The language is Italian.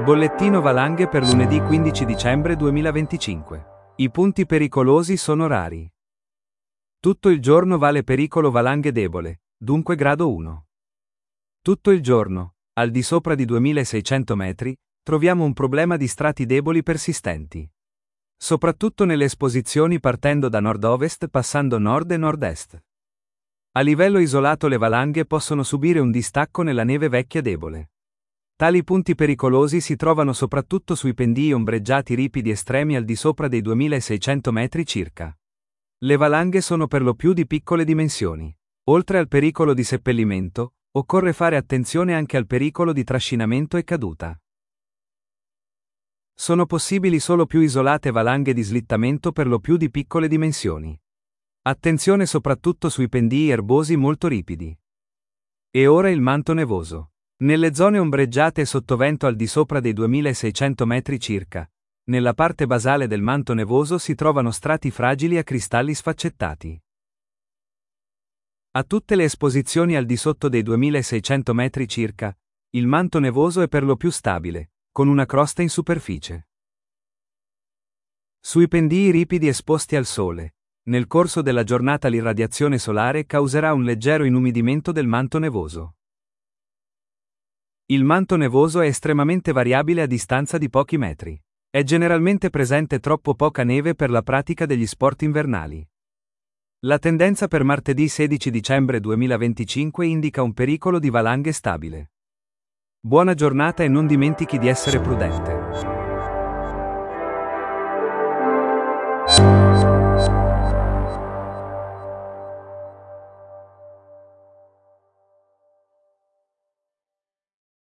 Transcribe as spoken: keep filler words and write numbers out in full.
Bollettino valanghe per lunedì quindici dicembre duemilaventicinque. I punti pericolosi sono rari. Tutto il giorno vale pericolo valanghe debole, dunque grado uno. Tutto il giorno, al di sopra di duemilaseicento metri, troviamo un problema di strati deboli persistenti. Soprattutto nelle esposizioni partendo da nord-ovest passando nord e nord-est. A livello isolato le valanghe possono subire un distacco nella neve vecchia debole. Tali punti pericolosi si trovano soprattutto sui pendii ombreggiati ripidi estremi al di sopra dei duemilaseicento metri circa. Le valanghe sono per lo più di piccole dimensioni. Oltre al pericolo di seppellimento, occorre fare attenzione anche al pericolo di trascinamento e caduta. Sono possibili solo più isolate valanghe di slittamento per lo più di piccole dimensioni. Attenzione soprattutto sui pendii erbosi molto ripidi. E ora il manto nevoso. Nelle zone ombreggiate e sottovento al di sopra dei duemilaseicento metri circa, nella parte basale del manto nevoso si trovano strati fragili a cristalli sfaccettati. A tutte le esposizioni al di sotto dei duemilaseicento metri circa, il manto nevoso è per lo più stabile, con una crosta in superficie. Sui pendii ripidi esposti al sole, nel corso della giornata l'irradiazione solare causerà un leggero inumidimento del manto nevoso. Il manto nevoso è estremamente variabile a distanza di pochi metri. È generalmente presente troppo poca neve per la pratica degli sport invernali. La tendenza per martedì sedici dicembre duemilaventicinque indica un pericolo di valanghe stabile. Buona giornata e non dimentichi di essere prudente.